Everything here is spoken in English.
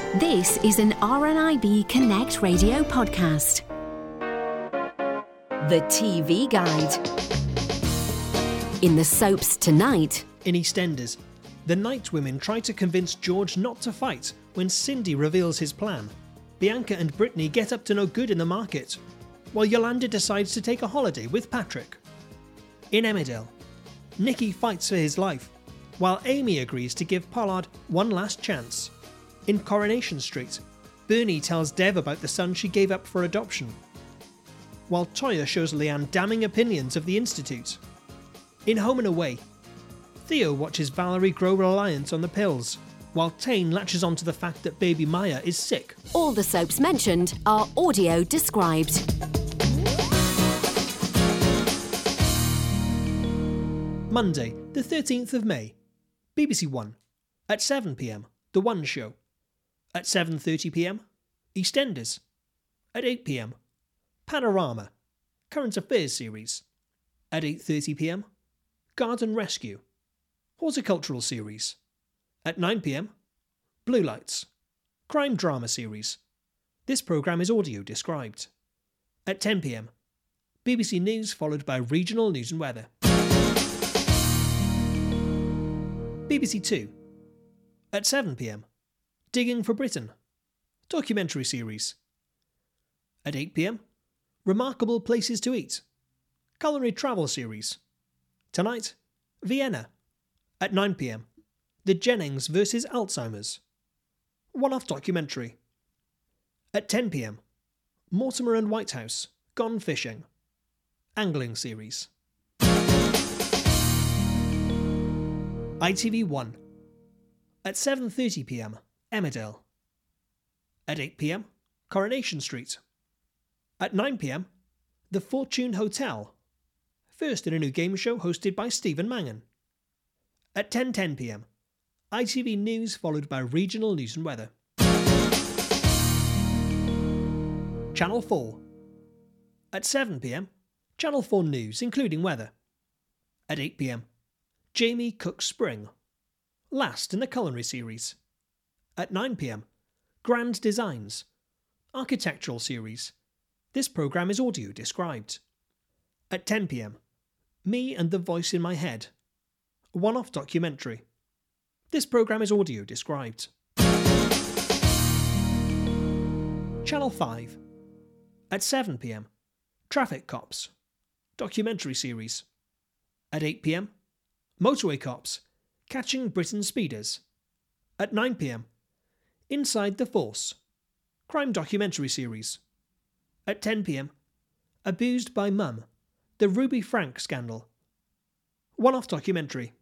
This is an RNIB Connect radio podcast. The TV Guide. In the soaps tonight. In EastEnders, the Night Women try to convince George not to fight when Cindy reveals his plan. Bianca and Brittany get up to no good in the market, while Yolanda decides to take a holiday with Patrick. In Emmerdale, Nicky fights for his life, while Amy agrees to give Pollard one last chance. In Coronation Street, Bernie tells Dev about the son she gave up for adoption, while Toya shows Leanne damning opinions of the Institute. In Home and Away, Theo watches Valerie grow reliant on the pills, while Tane latches onto the fact that baby Maya is sick. All the soaps mentioned are audio described. Monday, the 13th of May, BBC One. At 7 p.m, The One Show. At 7:30 p.m, EastEnders. At 8 p.m, Panorama, Current Affairs series. At 8:30 p.m, Garden Rescue, Horticultural series. At 9 p.m, Blue Lights, Crime Drama series. This programme is audio described. At 10 p.m, BBC News followed by regional news and weather. BBC Two. At 7 p.m, Digging for Britain, documentary series. At 8 p.m, Remarkable Places to Eat, culinary travel series. Tonight, Vienna. At 9 p.m, The Jennings vs Alzheimer's, one-off documentary. At 10 p.m, Mortimer and Whitehouse, Gone Fishing, angling series. ITV1. At 7:30 p.m, Emmerdale. At 8 p.m, Coronation Street. At 9 p.m, The Fortune Hotel, first in a new game show hosted by Stephen Mangan. At 10:10 p.m, ITV News followed by regional news and weather. Channel 4. At 7 p.m, Channel 4 News, including weather. At 8 p.m, Jamie cooks spring, last in the culinary series. At 9 p.m, Grand Designs, architectural series. This programme is audio described. At 10 p.m, Me and the Voice in My Head, a one-off documentary. This programme is audio described. Channel 5. At 7 p.m, Traffic Cops, documentary series. At 8 p.m, Motorway Cops, Catching Britain's Speeders. At 9 p.m, Inside the Force, crime documentary series. At 10 p.m, Abused by Mum, the Ruby Frank scandal, one-off documentary.